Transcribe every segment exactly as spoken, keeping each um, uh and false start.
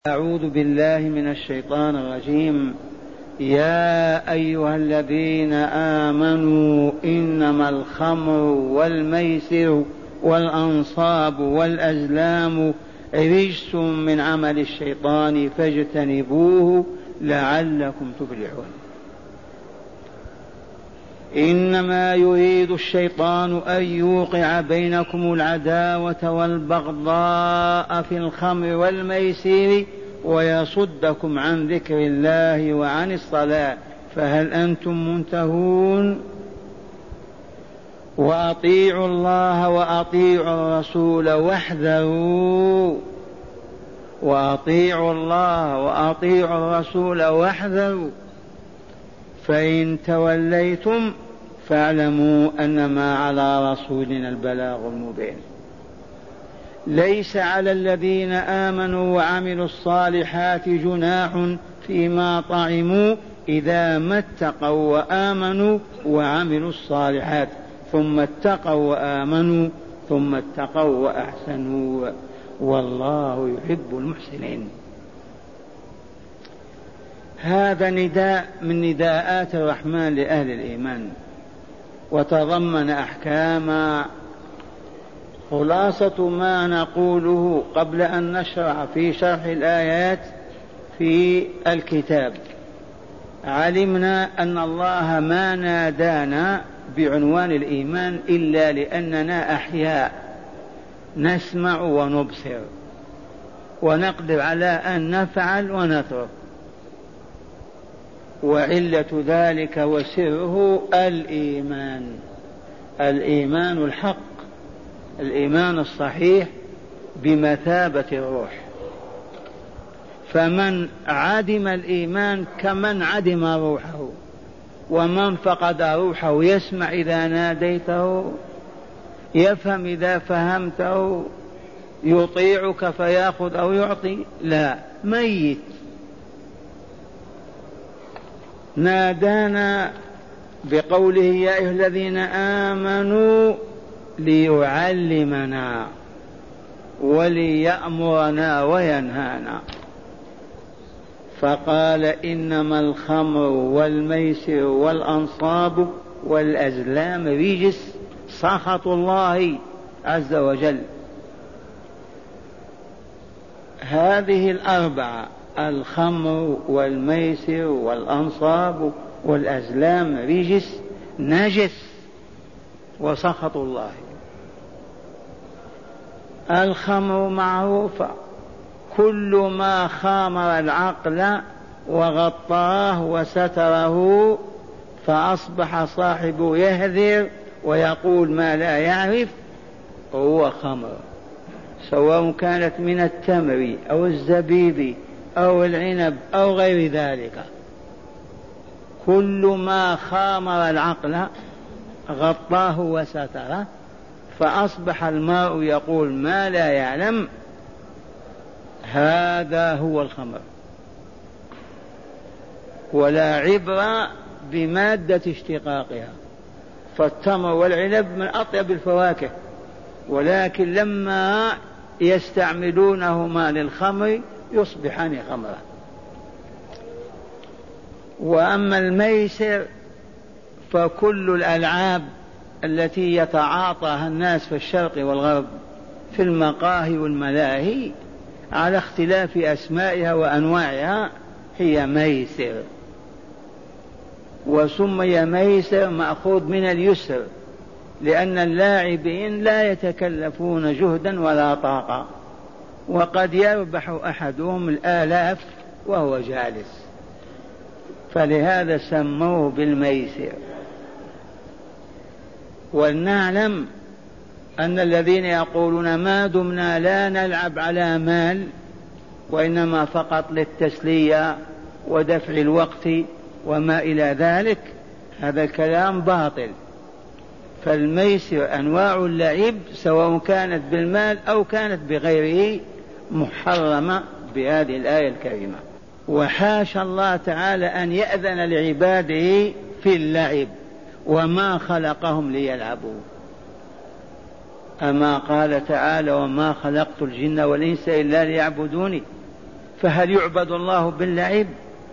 أعوذ بالله من الشيطان الرجيم. يا أيها الذين آمنوا إنما الخمر والميسر والأنصاب والأزلام رجس من عمل الشيطان فاجتنبوه لعلكم تفلحون. إنما يريد الشيطان أن يوقع بينكم العداوة والبغضاء في الخمر والميسر ويصدكم عن ذكر الله وعن الصلاة فهل أنتم منتهون؟ وأطيعوا الله وأطيعوا الرسول واحذروا وأطيعوا الله وأطيعوا الرسول واحذروا فإن توليتم فاعلموا أنما على رسولنا البلاغ المبين. ليس على الذين آمنوا وعملوا الصالحات جناح فيما طعموا إذا ما اتقوا وآمنوا وعملوا الصالحات ثم اتقوا وآمنوا ثم اتقوا وأحسنوا والله يحب المحسنين. هذا نداء من نداءات الرحمن لأهل الإيمان، وتضمن أحكاما. خلاصة ما نقوله قبل أن نشرع في شرح الآيات في الكتاب: علمنا أن الله ما نادانا بعنوان الإيمان إلا لأننا أحياء نسمع ونبصر ونقدر على أن نفعل ونترك، وعلة ذلك وسره الإيمان، الإيمان الحق، الإيمان الصحيح بمثابة الروح. فمن عدم الإيمان كمن عدم روحه، ومن فقد روحه يسمع إذا ناديته، يفهم إذا فهمته، يطيعك فيأخذ أو يعطي، لا، ميت. نادانا بقوله يا أيها الذين آمنوا ليعلمنا وليأمرنا وينهانا، فقال إنما الخمر والميسر والأنصاب والأزلام رجس سخط الله عز وجل. هذه الأربعة، الخمر والميسر والأنصاب والأزلام رجس، نجس وسخط الله. الخمر معروفة، كل ما خامر العقل وغطاه وستره فأصبح صاحبه يهذر ويقول ما لا يعرف هو خمر، سواء كانت من التمر أو الزبيب أو العنب أو غير ذلك. كل ما خامر العقل غطاه وستره فأصبح الماء يقول ما لا يعلم، هذا هو الخمر. ولا عبرة بمادة اشتقاقها، فالتمر والعنب من أطيب الفواكه، ولكن لما يستعملونهما للخمر يصبحان خمرا. وأما الميسر فكل الألعاب التي يتعاطاها الناس في الشرق والغرب في المقاهي والملاهي على اختلاف أسمائها وأنواعها هي ميسر، وسمي ميسر مأخوذ من اليسر، لأن اللاعبين لا يتكلفون جهدا ولا طاقة، وقد يربح أحدهم الآلاف وهو جالس، فلهذا سموه بالميسر. ولنعلم أن الذين يقولون ما دمنا لا نلعب على مال وإنما فقط للتسلية ودفع الوقت وما إلى ذلك، هذا الكلام باطل. فالميسر أنواع اللعب سواء كانت بالمال أو كانت بغيره محرمة بهذه الآية الكريمة. وحاشا الله تعالى أن يأذن لعباده في اللعب، وما خلقهم ليلعبوا. أما قال تعالى وما خلقت الجن والإنس إلا ليعبدوني، فهل يعبد الله باللعب؟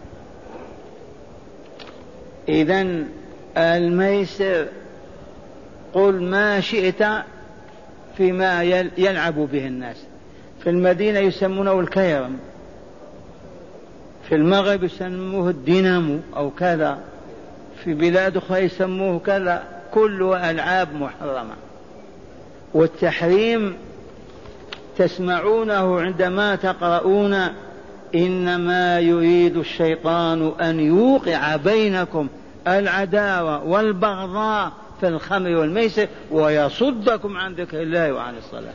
إذن الميسر قل ما شئت فيما يلعب به الناس. في المدينة يسمونه الكيرم، في المغرب يسموه الدينامو أو كذا، في بلاد أخرى يسموه كذا، كلها ألعاب محرمة. والتحريم تسمعونه عندما تقرؤون إنما يريد الشيطان أن يوقع بينكم العداوة والبغضاء في الخمر والميسر ويصدكم عن ذكر الله وعن الصلاة.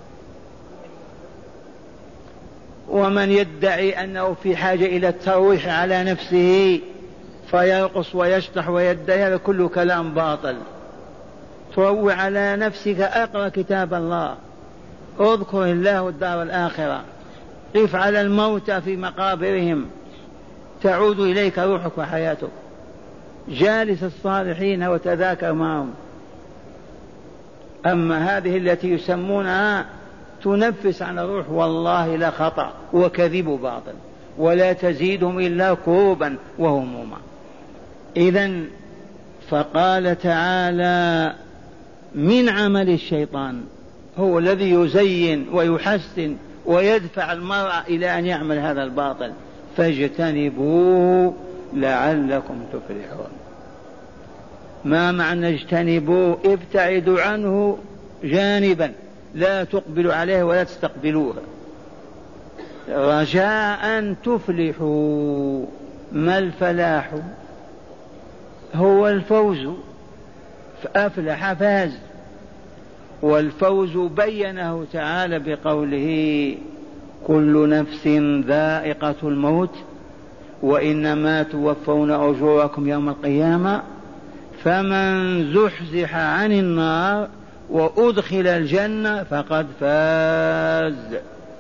ومن يدعي أنه في حاجة إلى الترويح على نفسه فيرقص ويشطح ويدعي، هذا كله كلام باطل. تروي على نفسك، أقرأ كتاب الله، اذكر الله والدار الآخرة، قف على الموتى في مقابرهم تعود إليك روحك وحياتك، جالس الصالحين وتذاكر معهم. أما هذه التي يسمونها تنفس عن الروح والله لا خطأ وكذب باطل، ولا تزيدهم إلا كروبا وهموما. إذن فقال تعالى من عمل الشيطان، هو الذي يزين ويحسن ويدفع المرء إلى أن يعمل هذا الباطل، فاجتنبوه لعلكم تفلحون. ما معنى اجتنبوه؟ ابتعدوا عنه جانبا، لا تقبلوا عليه ولا تستقبلوه، رجاء تفلحوا. ما الفلاح؟ هو الفوز، فأفلح فاز. والفوز بينه تعالى بقوله كل نفس ذائقة الموت وإنما توفون أجوركم يوم القيامة فمن زحزح عن النار وأدخل الجنة فقد فاز.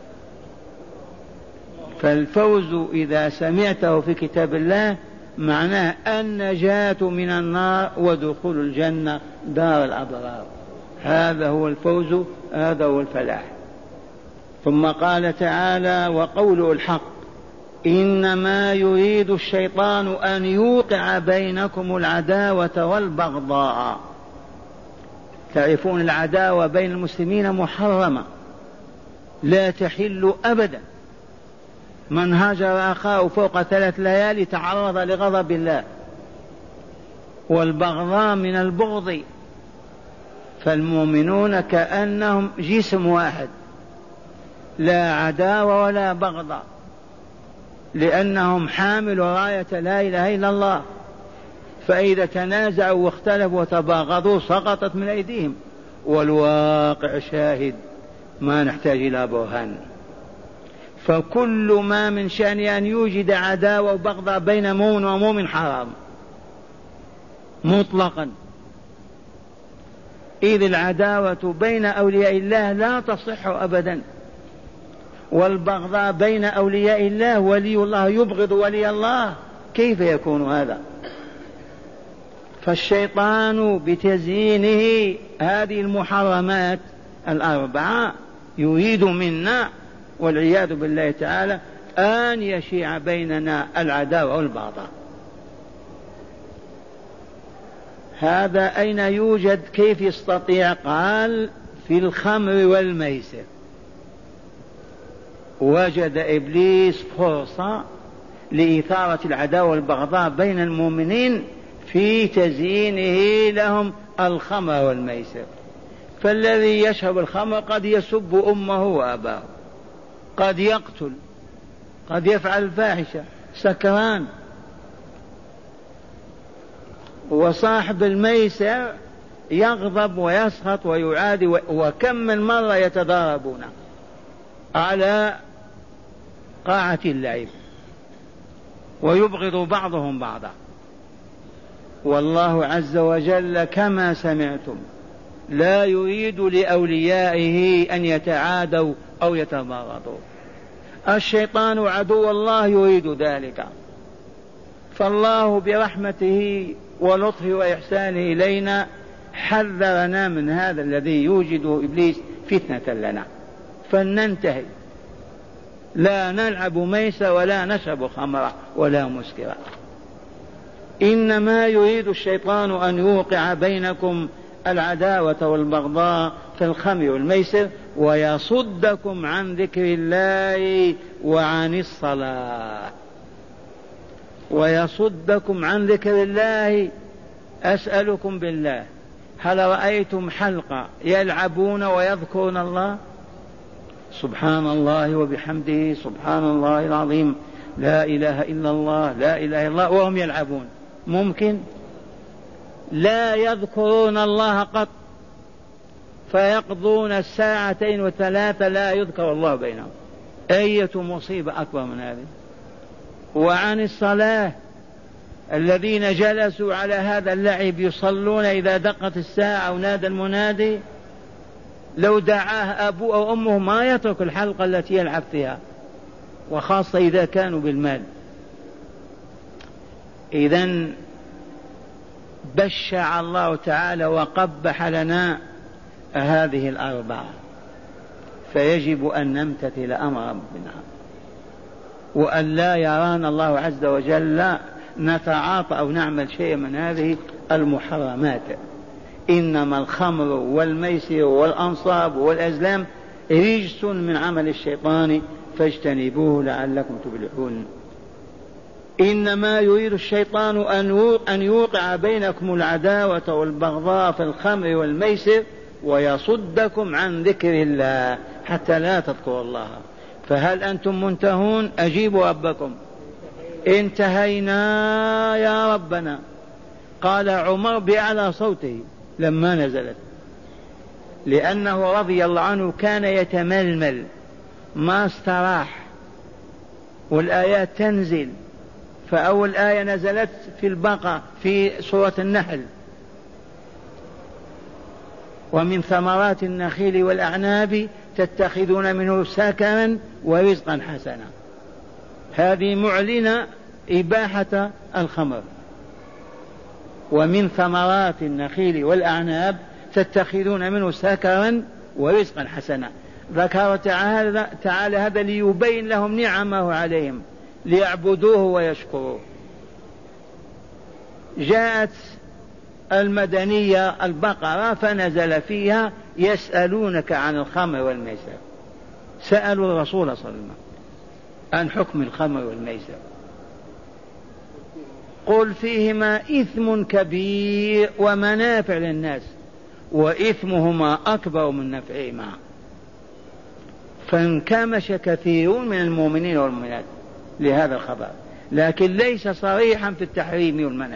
فالفوز إذا سمعته في كتاب الله معناه النجاة من النار ودخول الجنة دار الأبرار، هذا هو الفوز، هذا هو الفلاح. ثم قال تعالى وقوله الحق إنما يريد الشيطان أن يوقع بينكم العداوة والبغضاء. تعرفون العداوة بين المسلمين محرمة لا تحل أبدا، من هاجر أخاه فوق ثلاث ليالي تعرض لغضب الله. والبغضاء من البغض، فالمؤمنون كأنهم جسم واحد، لا عداوة ولا بغضاء، لأنهم حاملوا راية لا إله إلا الله، فإذا تنازعوا واختلفوا وتباغضوا سقطت من أيديهم. والواقع شاهد، ما نحتاج إلى برهان. فكل ما من شأن أن يوجد عداوة وبغضاء بين مؤمن ومؤمن حرام مطلقا، إذ العداوة بين أولياء الله لا تصح أبدا، والبغضاء بين أولياء الله، ولي الله يبغض ولي الله، كيف يكون هذا؟ فالشيطان بتزيينه هذه المحرمات الأربعة يريد منا والعياذ بالله تعالى أن يشيع بيننا العداوة والبغضاء. هذا أين يوجد؟ كيف يستطيع؟ قال في الخمر والميسر. وجد إبليس فرصة لإثارة العداوة والبغضاء بين المؤمنين في تزيينه لهم الخمر والميسر. فالذي يشرب الخمر قد يسب أمه وأباه، قد يقتل، قد يفعل الفاحشة، سكران. وصاحب الميسر يغضب ويسخط ويعادي، وكم من مرة يتضاربون على قاعة اللعب ويبغض بعضهم بعضا. والله عز وجل كما سمعتم لا يريد لأوليائه أن يتعادوا أو يتباغضوا. الشيطان عدو الله يريد ذلك، فالله برحمته ولطفه وإحسانه إلينا حذرنا من هذا الذي يوجد إبليس فتنة لنا، فلننتهي. لا نلعب ميسر ولا نشرب خمرا ولا مسكرا. إنما يريد الشيطان أن يوقع بينكم العداوة والبغضاء في الخمر والميسر ويصدكم عن ذكر الله وعن الصلاة. ويصدكم عن ذكر الله. أسألكم بالله، هل رأيتم حلقة يلعبون ويذكرون الله؟ سبحان الله وبحمده سبحان الله العظيم لا إله إلا الله لا إله إلا الله وهم يلعبون؟ ممكن؟ لا يذكرون الله قط، فيقضون الساعتين وثلاثة لا يذكر الله بينهم. أية مصيبة أكبر من هذه؟ وعن الصلاة، الذين جلسوا على هذا اللعب يصلون إذا دقت الساعة ونادى المنادي، لو دعاه أبوه أو أمه ما يترك الحلقة التي يلعب فيها، وخاصة إذا كانوا بالمال. إذن بشع الله تعالى وقبح لنا هذه الأربعة، فيجب أن نمتثل أمر ربنا وأن لا يرانا الله عز وجل نتعاطى أو نعمل شيء من هذه المحرمات. إنما الخمر والميسر والأنصاب والأزلام رجس من عمل الشيطان فاجتنبوه لعلكم تفلحون. إنما يريد الشيطان أن يوقع بينكم العداوة والبغضاء في الخمر والميسر ويصدكم عن ذكر الله حتى لا تذكروا الله. فهل أنتم منتهون؟ أجيبوا ربكم. انتهينا يا ربنا. قال عمر بأعلى صوته لما نزلت، لأنه رضي الله عنه كان يتململ ما استراح والآيات تنزل. فأول آية نزلت في البقرة في سورة النحل: ومن ثمرات النخيل والأعناب تتخذون منه سكرا ورزقا حسنا. هذه معلنة إباحة الخمر. ومن ثمرات النخيل والأعناب تتخذون منه سكرا ورزقا حسنا. ذكر تعالى, تعالى هذا ليبين لهم نعمه عليهم ليعبدوه ويشكروه. جاءت المدنية البقرة فنزل فيها: يسألونك عن الخمر والميسر. سألوا الرسول صلى الله عليه وسلم عن حكم الخمر والميسر. قل فيهما إثم كبير ومنافع للناس وإثمهما أكبر من نفعهما. فانكمش كثير من المؤمنين والمؤمنات لهذا الخبر، لكن ليس صريحا في التحريم والمنع.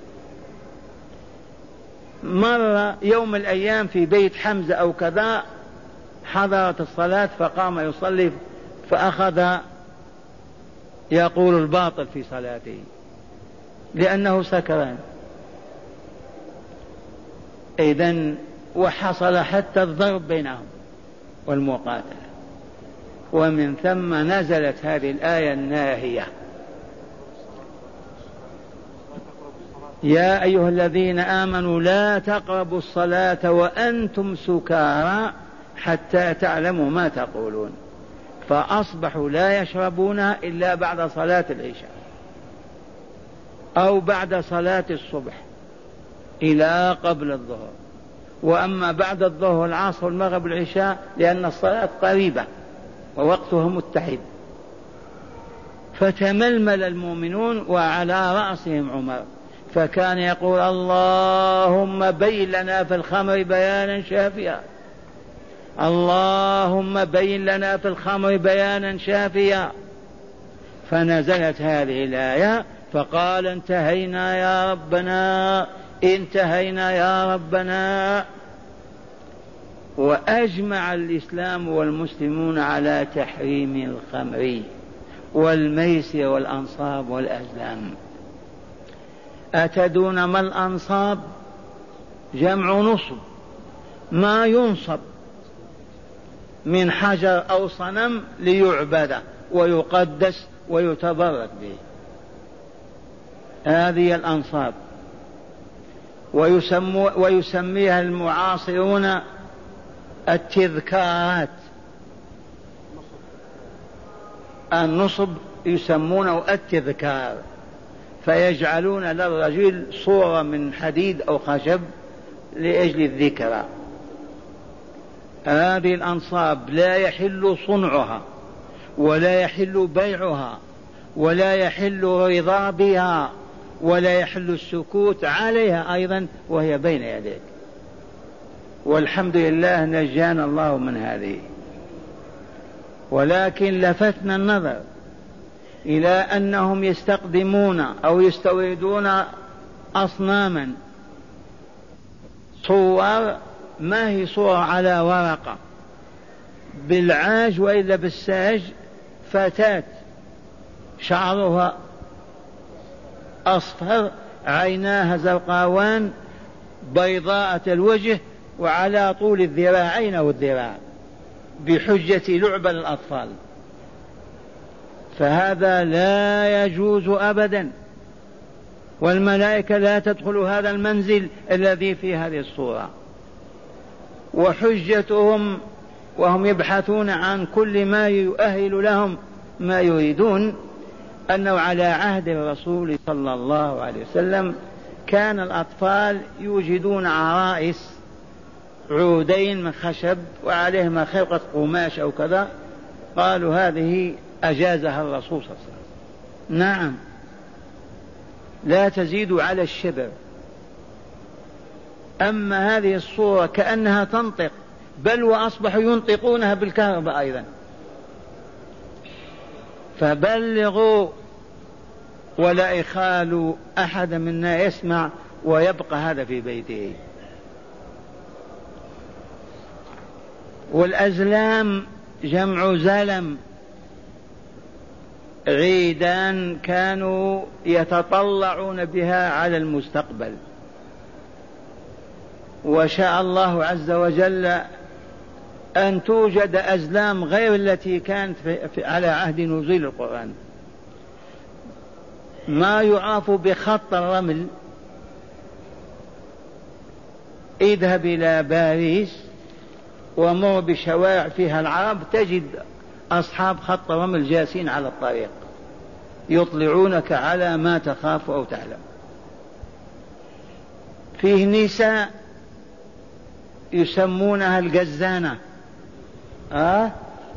مر يوم من الأيام في بيت حمزة أو كذا، حضرت الصلاة فقام يصلي فأخذ يقول الباطل في صلاته لأنه سكران. إذن وحصل حتى الضرب بينهم والمقاتلة. ومن ثم نزلت هذه الآية الناهية: يا أيها الذين آمنوا لا تقربوا الصلاة وأنتم سكارى حتى تعلموا ما تقولون. فأصبحوا لا يشربونها إلا بعد صلاة العشاء أو بعد صلاة الصبح إلى قبل الظهر. وأما بعد الظهر العصر والمغرب والعشاء لأن الصلاة قريبة ووقتها متحد. فتململ المؤمنون وعلى رأسهم عمر، فكان يقول: اللهم بين لنا في الخمر بيانا شافيا، اللهم بين لنا في الخمر بيانا شافيا. فنزلت هذه الآية فقال: انتهينا يا ربنا انتهينا يا ربنا. وأجمع الإسلام والمسلمون على تحريم الخمر والميسر والأنصاب والأزلام. أتدون ما الأنصاب؟ جمع نصب، ما ينصب من حجر أو صنم ليعبد ويقدس ويتبرك به، هذه الأنصاب. ويسميها المعاصرون التذكارات. النصب يسمونه التذكار، فيجعلون للرجل صورة من حديد أو خشب لأجل الذكرى. هذه الأنصاب لا يحل صنعها ولا يحل بيعها ولا يحل رضا بها ولا يحل السكوت عليها أيضا وهي بين يديك، والحمد لله نجانا الله من هذه. ولكن لفتنا النظر إلى أنهم يستقدمون أو يستوردون أصناما صور ما هي صورة على ورقة بالعاج وإلا بالساج، فتاة شعرها أصفر عيناها زرقاوان بيضاء الوجه وعلى طول الذراعين أو الذراع بحجة لعبة للأطفال، فهذا لا يجوز أبدا، والملائكة لا تدخل هذا المنزل الذي في هذه الصورة. وحجتهم وهم يبحثون عن كل ما يؤهل لهم ما يريدون أنه على عهد الرسول صلى الله عليه وسلم كان الأطفال يوجدون عرائس عودين من خشب وعليهما خرقة قماش أو كذا، قالوا هذه أجازها الرسول صلى الله عليه وسلم. نعم، لا تزيد على الشبر. أما هذه الصورة كأنها تنطق، بل وأصبحوا ينطقونها بالكهرباء أيضا. فبلغوا ولا يخالوا أحد منا يسمع ويبقى هذا في بيته. والأزلام جمع زلم، عيدان كانوا يتطلعون بها على المستقبل، وشاء الله عز وجل أن توجد أزلام غير التي كانت في على عهد نزول القرآن. ما يعرف بخط الرمل، اذهب إلى باريس ومر بشوارع فيها العرب تجد أصحاب خط رمل جالسين على الطريق يطلعونك على ما تخاف أو تعلم. فيه نساء يسمونها الجزانة، آه؟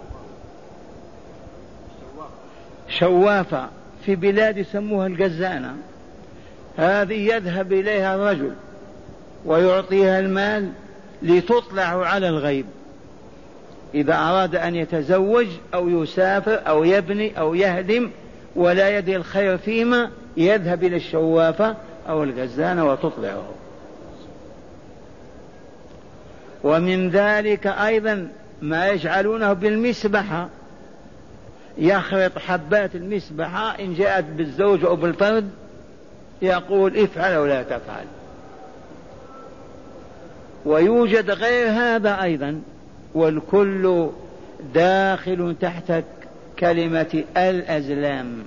شوافة، في بلاد يسموها الجزانة. هذه يذهب إليها الرجل ويعطيها المال لتطلع على الغيب، إذا أراد أن يتزوج أو يسافر أو يبني أو يهدم ولا يدري الخير فيما، يذهب إلى الشوافة أو الجزانة وتطلعه. ومن ذلك أيضا ما يجعلونه بالمسبحة، يخرط حبات المسبحة إن جاءت بالزوج أو بالفرد يقول افعل ولا تفعل. ويوجد غير هذا أيضا، والكل داخل تحت كلمة الأزلام،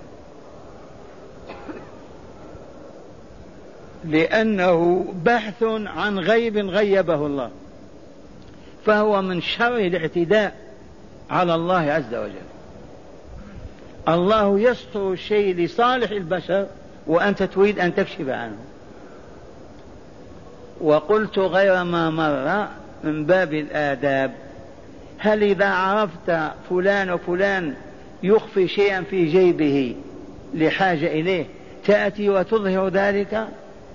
لأنه بحث عن غيب غيبه الله، فهو من شر الاعتداء على الله عز وجل. الله يستر الشيء لصالح البشر وأنت تريد أن تكشف عنه. وقلت غير ما مر من باب الآداب، هل إذا عرفت فلان وفلان يخفي شيئا في جيبه لحاجة إليه تأتي وتظهر ذلك؟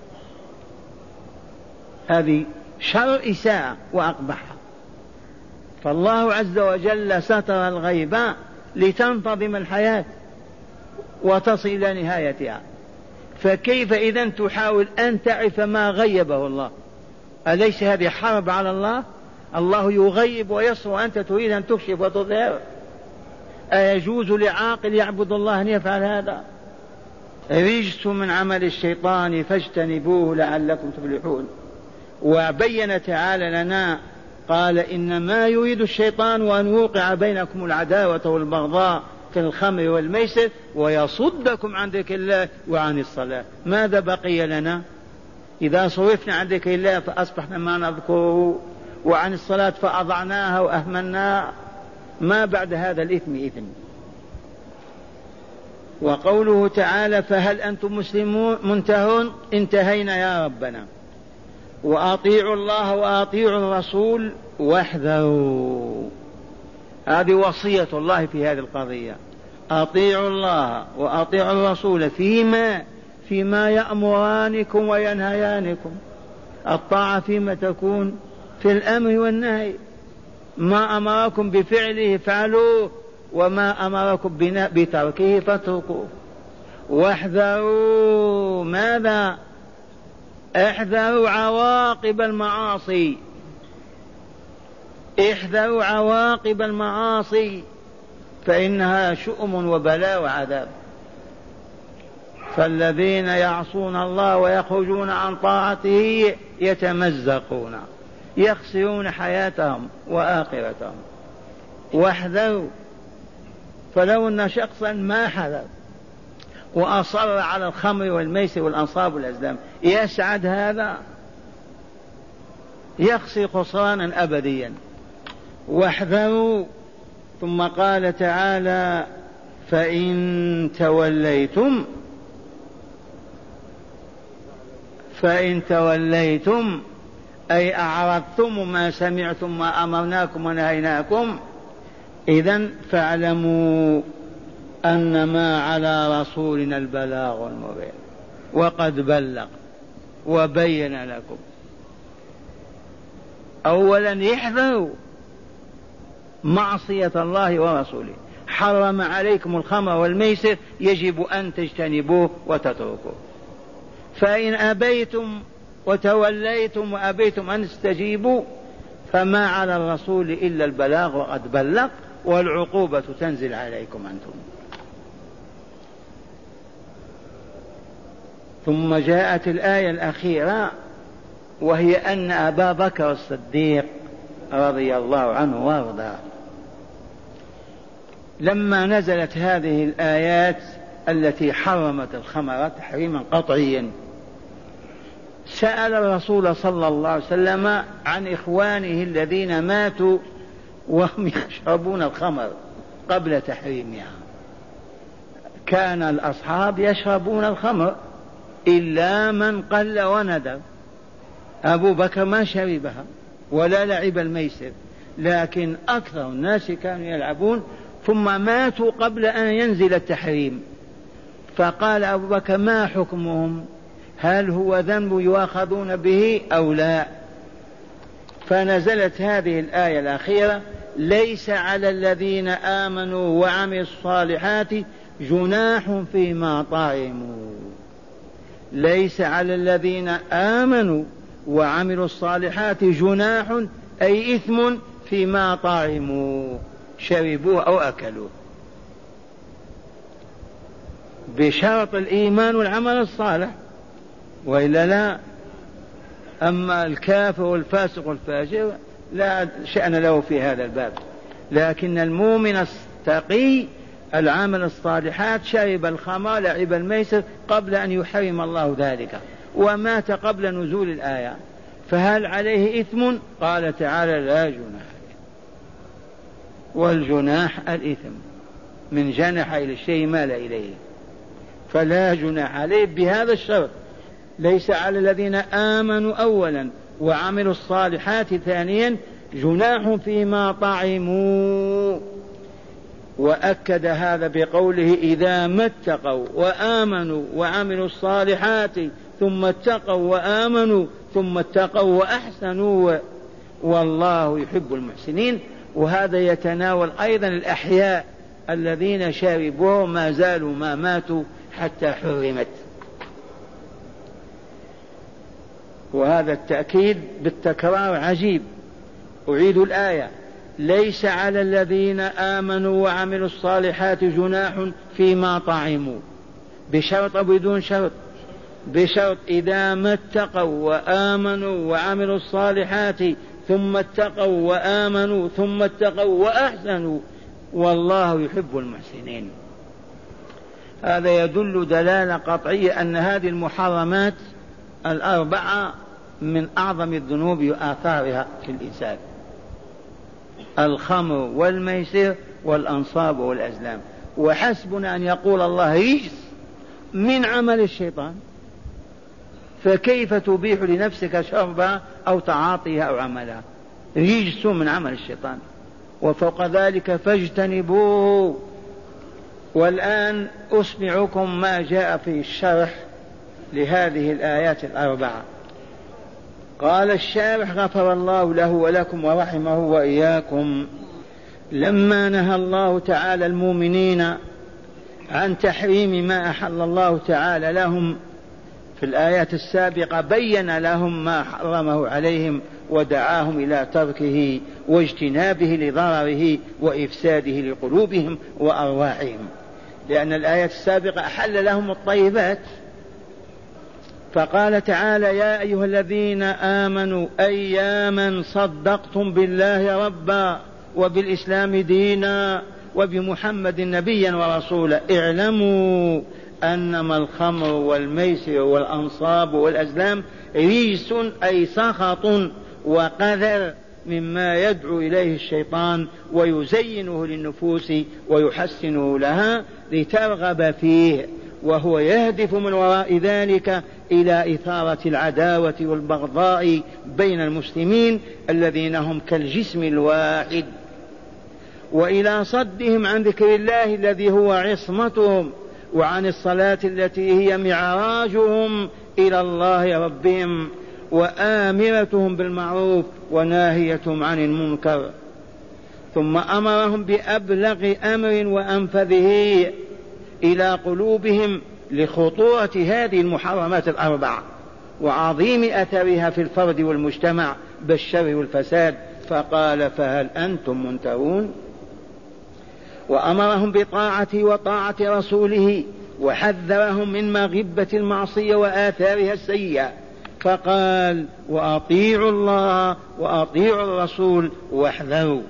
هذه شر إساءة وأقبحها. فالله عز وجل ستر الغيب لتنتظم الحياة وتصل إلى نهايتها، فكيف إذن تحاول أن تعرف ما غيبه الله؟ أليس هذه حرب على الله؟ الله يغيب ويصر وأنت تريد أن تكشف وتظهر. أيجوز لعاقل يعبد الله أن يفعل هذا؟ رجس من عمل الشيطان فاجتنبوه لعلكم تفلحون. وبين تعالى لنا قال إنما يريد الشيطان أن يوقع بينكم العداوة والبغضاء في الخمر والميسر ويصدكم عن ذكر الله وعن الصلاة. ماذا بقي لنا إذا صرفنا عن ذكر الله فأصبحنا ما نذكره، وعن الصلاة فأضعناها وأهملناها؟ ما بعد هذا الإثم إثم. وقوله تعالى فهل أنتم مسلمون منتهون انتهينا يا ربنا. وأطيعوا الله وأطيعوا الرسول واحذروا، هذه وصية الله في هذه القضية. أطيعوا الله وأطيعوا الرسول فيما فيما يأمرانكم وينهيانكم. الطاعة فيما تكون؟ في الأمر والنهي. ما أمركم بفعله فعلوه، وما أمركم بتركه فاتركوه. واحذروا ماذا؟ احذروا عواقب المعاصي، احذروا عواقب المعاصي فإنها شؤم وبلاء وعذاب. فالذين يعصون الله ويخرجون عن طاعته يتمزقون، يخسرون حياتهم وآخرتهم. واحذروا. فلو أن شخصا ما حذر وأصر على الخمر والميسر والأنصاب والأزلام يسعد هذا؟ يخسر خسرانا أبديا. واحذروا. ثم قال تعالى فإن توليتم فإن توليتم أي أعرضتم ما سمعتم ما أمرناكم ونهيناكم، إذن فاعلموا أنما على رسولنا البلاغ المبين وقد بلغ وبين لكم. أولا يحذروا معصية الله ورسوله، حرم عليكم الخمر والميسر، يجب أن تجتنبوه وتتركوه. فإن أبيتم وتوليتم وأبيتم أن تستجيبوا فما على الرسول إلا البلاغ وقد بلغ، والعقوبة تنزل عليكم أنتم. ثم جاءت الآية الأخيرة وهي أن أبا بكر الصديق رضي الله عنه وارضاه لما نزلت هذه الآيات التي حرمت الخمر تحريما قطعيا سأل الرسول صلى الله عليه وسلم عن إخوانه الذين ماتوا وهم يشربون الخمر قبل تحريمها. كان الأصحاب يشربون الخمر إلا من قل وندر. أبو بكر ما شربها ولا لعب الميسر، لكن أكثر الناس كانوا يلعبون، ثم ماتوا قبل أن ينزل التحريم. فقال أبو بكر ما حكمهم؟ هل هو ذنب يؤاخذون به أو لا؟ فنزلت هذه الآية الأخيرة ليس على الذين آمنوا وعملوا الصالحات جناح فيما طعموا. ليس على الذين آمنوا وعملوا الصالحات جناح أي إثم فيما طعموا، شربوه أو أكلوه، بشرط الإيمان والعمل الصالح، وإلا لا. أما الكافر والفاسق والفاجر لا شأن له في هذا الباب، لكن المؤمن التقي العمل الصالحات شرب الخمر لعب الميسر قبل أن يحرم الله ذلك ومات قبل نزول الآية، فهل عليه إثم؟ قال تعالى لا جناح. والجناح الإثم، من جنح إلى الشيء مال إليه، فلا جناح عليه بهذا الشرط. ليس على الذين آمنوا أولا وعملوا الصالحات ثانيا جناح فيما طعموا. وأكد هذا بقوله إذا ما اتقوا وآمنوا وعملوا الصالحات ثم اتقوا وآمنوا ثم اتقوا وأحسنوا والله يحب المحسنين. وهذا يتناول أيضا الأحياء الذين شربوا ما زالوا ما ماتوا حتى حرمت. وهذا التأكيد بالتكرار عجيب. أعيد الآية ليس على الذين آمنوا وعملوا الصالحات جناح فيما طعموا، بشرط أو بدون شرط؟ بشرط إذا ما اتقوا وآمنوا وعملوا الصالحات ثم اتقوا وآمنوا ثم اتقوا وأحسنوا والله يحب المحسنين. هذا يدل دلالة قطعية أن هذه المحرمات الأربعة من أعظم الذنوب وآثارها في الإنسان: الخمر والميسر والأنصاب والأزلام. وحسبنا أن يقول الله رجس من عمل الشيطان، فكيف تبيح لنفسك شربها أو تعاطيها أو عملها؟ رجس من عمل الشيطان. وفوق ذلك فاجتنبوه. والآن أسمعكم ما جاء في الشرح لهذه الآيات الأربعة. قال الشارح غفر الله له ولكم ورحمه وإياكم: لما نهى الله تعالى المؤمنين عن تحريم ما أحل الله تعالى لهم في الآيات السابقة بين لهم ما حرمه عليهم ودعاهم إلى تركه واجتنابه لضرره وإفساده لقلوبهم وأرواحهم، لأن الآيات السابقة أحل لهم الطيبات. فقال تعالى: يا أيها الذين آمنوا أياما صدقتم بالله ربا وبالإسلام دينا وبمحمد نبيا ورسولا اعلموا أنما الخمر والميسر والأنصاب والأزلام رجس أي سخط وقذر مما يدعو إليه الشيطان ويزينه للنفوس ويحسنه لها لترغب فيه، وهو يهدف من وراء ذلك إلى إثارة العداوة والبغضاء بين المسلمين الذين هم كالجسم الواحد، وإلى صدهم عن ذكر الله الذي هو عصمتهم، وعن الصلاة التي هي معراجهم إلى الله ربهم، وآمرتهم بالمعروف وناهيتهم عن المنكر. ثم أمرهم بأبلغ أمر وأنفذه إلى قلوبهم لخطورة هذه المحرمات الأربعة وعظيم أثرها في الفرد والمجتمع بالشر والفساد، فقال: فهل أنتم منتهون؟ وأمرهم بطاعته وطاعة رسوله، وحذرهم من مغبة المعصية وآثارها السيئة، فقال: وأطيعوا الله وأطيعوا الرسول واحذروا.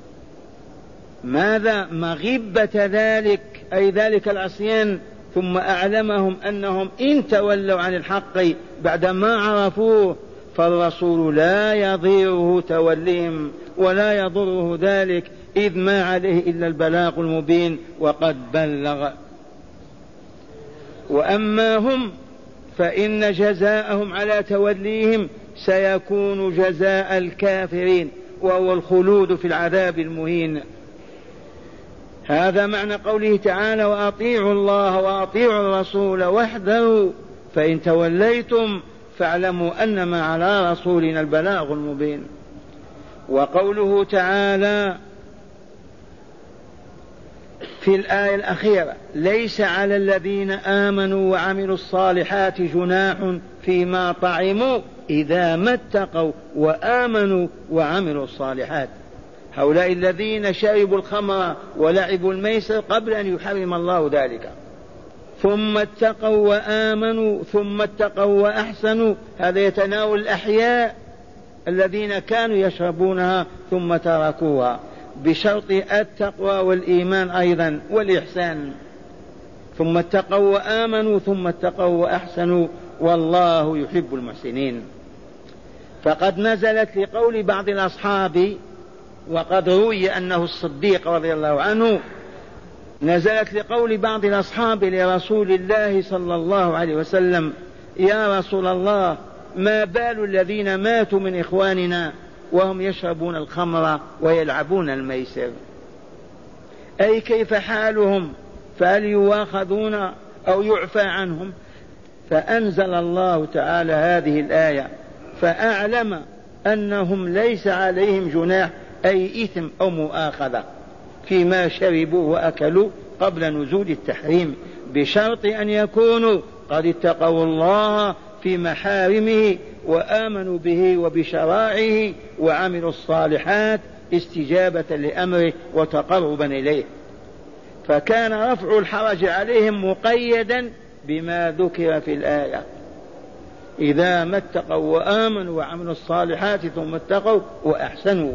ماذا مغبة ذلك؟ أي ذلك العصيان. ثم أعلمهم أنهم إن تولوا عن الحق بعدما عرفوه فالرسول لا يضيره توليهم ولا يضره ذلك، إذ ما عليه إلا البلاغ المبين وقد بلغ. وأما هم فإن جزاءهم على توليهم سيكون جزاء الكافرين، وهو الخلود في العذاب المهين. هذا معنى قوله تعالى: وأطيعوا الله وأطيعوا الرسول واحذروا، فإن توليتم فاعلموا أنما على رسولنا البلاغ المبين. وقوله تعالى في الآية الأخيرة: ليس على الذين آمنوا وعملوا الصالحات جناح فيما طعموا إذا ما اتقوا وآمنوا وعملوا الصالحات. هؤلاء الذين شربوا الخمر ولعبوا الميسر قبل أن يحرم الله ذلك، ثم اتقوا وآمنوا ثم اتقوا وأحسنوا، هذا يتناول الأحياء الذين كانوا يشربونها ثم تركوها، بشرط التقوى والإيمان أيضا والإحسان. ثم اتقوا وآمنوا ثم اتقوا وأحسنوا والله يحب المحسنين. فقد نزلت لقول بعض الأصحاب، وقد روي أنه الصديق رضي الله عنه، نزلت لقول بعض الأصحاب لرسول الله صلى الله عليه وسلم: يا رسول الله، ما بال الذين ماتوا من إخواننا وهم يشربون الخمر ويلعبون الميسر؟ أي كيف حالهم؟ فهل يواخذون أو يعفى عنهم؟ فأنزل الله تعالى هذه الآية فأعلم أنهم ليس عليهم جناح أي إثم أو مؤاخذة فيما شربوا وأكلوا قبل نزول التحريم، بشرط أن يكونوا قد اتقوا الله في محارمه وآمنوا به وبشرائعه وعملوا الصالحات استجابة لأمره وتقربا إليه. فكان رفع الحرج عليهم مقيدا بما ذكر في الآية: إذا ما اتقوا وآمنوا وعملوا الصالحات ثم اتقوا وأحسنوا.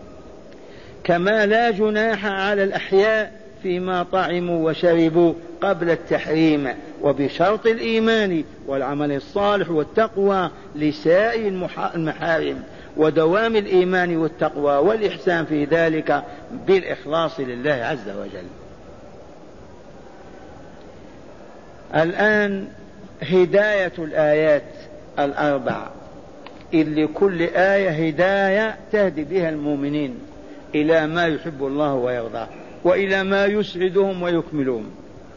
كما لا جناح على الأحياء فيما طعموا وشربوا قبل التحريم، وبشرط الإيمان والعمل الصالح والتقوى لسائر المحارم، ودوام الإيمان والتقوى والإحسان في ذلك بالإخلاص لله عز وجل. الآن هداية الآيات الأربع، إذ لكل آية هداية تهدي بها المؤمنين إلى ما يحب الله ويرضاه وإلى ما يسعدهم ويكملهم.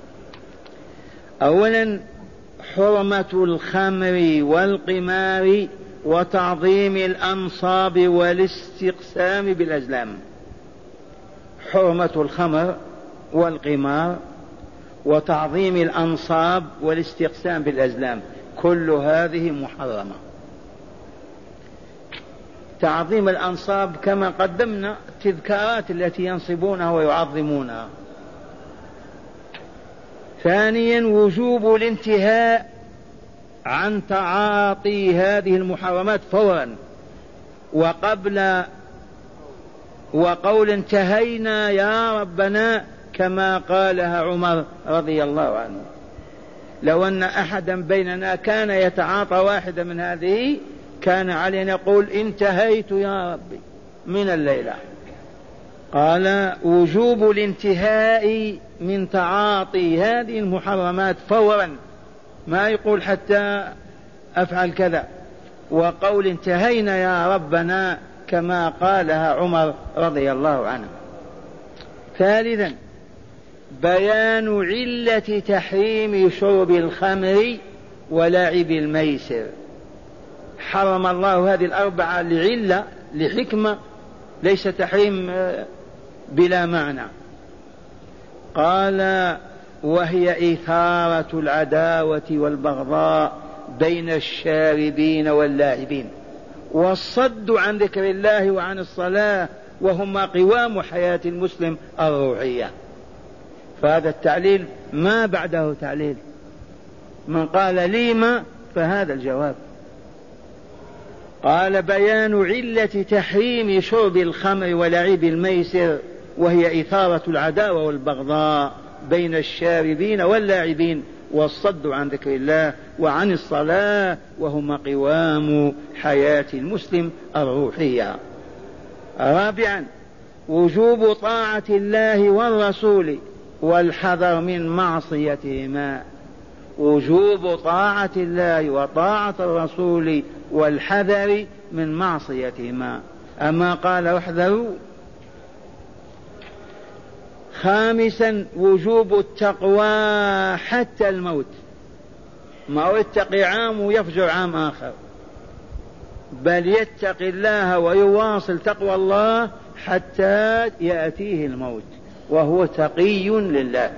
أولا حرمة الخمر والقمار وتعظيم الأنصاب والاستقسام بالأزلام. حرمة الخمر والقمار وتعظيم الأنصاب والاستقسام بالأزلام، كل هذه محرمة. تعظيم الأنصاب كما قدمنا التذكارات التي ينصبونها ويعظمونها. ثانيا وجوب الانتهاء عن تعاطي هذه المحرمات فورا وقبل وقول انتهينا يا ربنا كما قالها عمر رضي الله عنه. لو أن أحدا بيننا كان يتعاطى واحدة من هذه كان علينا يقول انتهيت يا ربي من الليلة. قال وجوب الانتهاء من تعاطي هذه المحرمات فورا، ما يقول حتى أفعل كذا، وقول انتهينا يا ربنا كما قالها عمر رضي الله عنه. ثالثا بيان علة تحريم شرب الخمر ولعب الميسر. حرم الله هذه الأربعة لعلة، لحكمة، ليس تحريم بلا معنى. قال وهي إثارة العداوة والبغضاء بين الشاربين واللاعبين والصد عن ذكر الله وعن الصلاة، وهما قوام حياة المسلم الروحية. فهذا التعليل ما بعده تعليل، من قال لي ما فهذا الجواب. قال بيان علة تحريم شرب الخمر ولعب الميسر وهي إثارة العداوة والبغضاء بين الشاربين واللاعبين والصد عن ذكر الله وعن الصلاة، وهما قوام حياة المسلم الروحية. رابعا وجوب طاعة الله والرسول والحذر من معصيتهما. وجوب طاعة الله وطاعة الرسول والحذر من معصيتهما. أما قال احذروا. خامسا وجوب التقوى حتى الموت، ما هو يتقي عام ويفجر عام آخر، بل يتقي الله ويواصل تقوى الله حتى يأتيه الموت وهو تقي لله.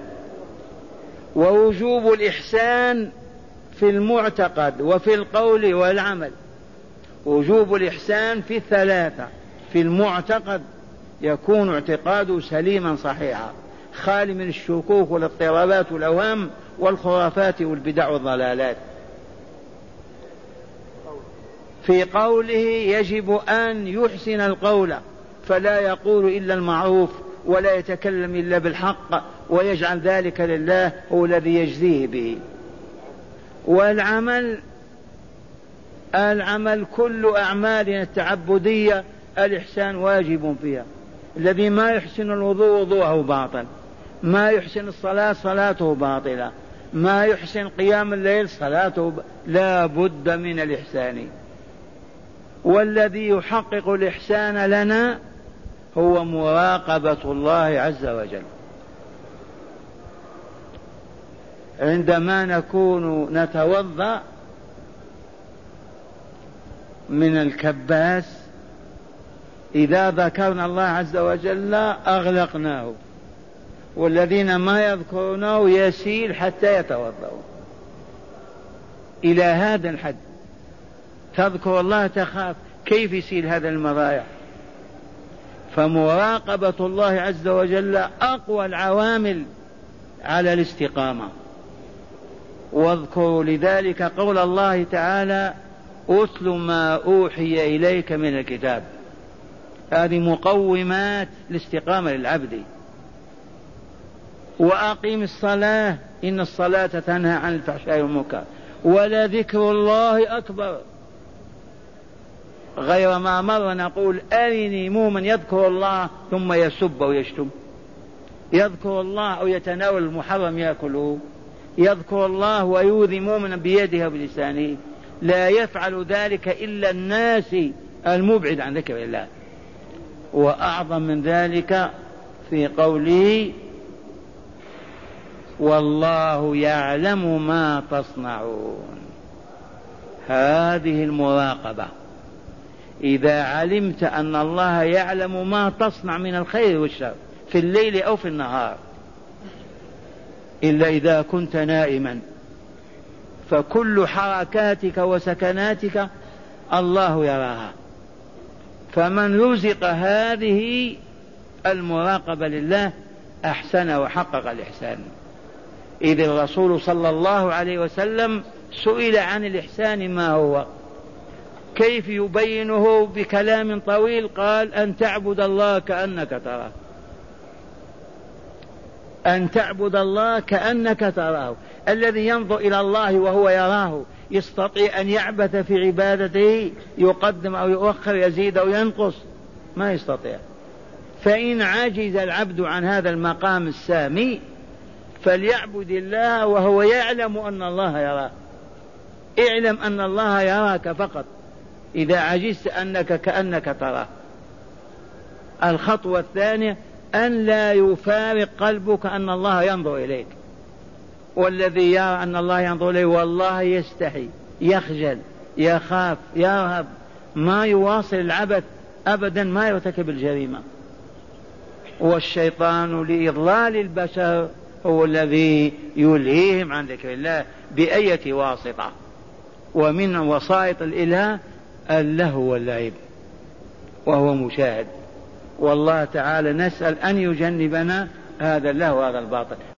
ووجوب الإحسان في المعتقد وفي القول والعمل. وجوب الإحسان في الثلاثة: في المعتقد يكون اعتقاده سليما صحيحا خالي من الشكوك والاضطرابات والأوهام والخرافات والبدع والضلالات. في قوله يجب أن يحسن القول فلا يقول إلا المعروف ولا يتكلم إلا بالحق ويجعل ذلك لله هو الذي يجزيه به. والعمل العمل كل أعمالنا التعبدية الإحسان واجب فيها. الذي ما يحسن الوضوء وضوءه باطل، ما يحسن الصلاة صلاته باطلة، ما يحسن قيام الليل صلاته ب... لا بد من الإحسان. والذي يحقق الإحسان لنا هو مراقبة الله عز وجل. عندما نكون نتوضأ من الكباس إذا ذكرنا الله عز وجل أغلقناه، والذين ما يذكرونه يسيل حتى يتوضأوا. إلى هذا الحد تذكر الله تخاف، كيف يسيل هذا المضايع؟ فمراقبة الله عز وجل أقوى العوامل على الاستقامة. واذكروا لذلك قول الله تعالى أتل ما أوحي إليك من الكتاب. هذه مقومات الاستقامة للعبد. وأقيم الصلاة إن الصلاة تنهى عن الفحشاء والمنكر ولذكر الله أكبر. غير ما مر نقول أرني مؤمن يذكر الله ثم يسب ويشتم، يذكر الله أو يتناول المحرم يأكله. يذكر الله ويؤذي مؤمنا بيده وبلسانه، لا يفعل ذلك إلا الناس المبعد عن ذكر الله. وأعظم من ذلك في قوله والله يعلم ما تصنعون. هذه المراقبة، إذا علمت أن الله يعلم ما تصنع من الخير والشر في الليل أو في النهار، إلا إذا كنت نائما، فكل حركاتك وسكناتك الله يراها. فمن رزق هذه المراقبة لله أحسن وحقق الإحسان. إذ الرسول صلى الله عليه وسلم سئل عن الإحسان ما هو، كيف يبينه بكلام طويل؟ قال أن تعبد الله كأنك تراه، أن تعبد الله كأنك تراه. الذي ينظر إلى الله وهو يراه يستطيع أن يعبث في عبادته، يقدم أو يؤخر، يزيد أو ينقص؟ ما يستطيع. فإن عجز العبد عن هذا المقام السامي فليعبد الله وهو يعلم أن الله يراه. اعلم أن الله يراك فقط، إذا عجزت أنك كأنك تراه. الخطوة الثانية أن لا يفارق قلبك أن الله ينظر إليك، والذي يرى أن الله ينظر إليه والله يستحي، يخجل، يخاف، يرهب، ما يواصل العبث أبدا، ما يرتكب الجريمة. والشيطان لإضلال البشر هو الذي يلهيهم عن ذكر الله بأية واسطة، ومن وسائط الإله اللهو واللعب وهو مشاهد. والله تعالى نسأل أن يجنبنا هذا اللهو وهذا الباطل.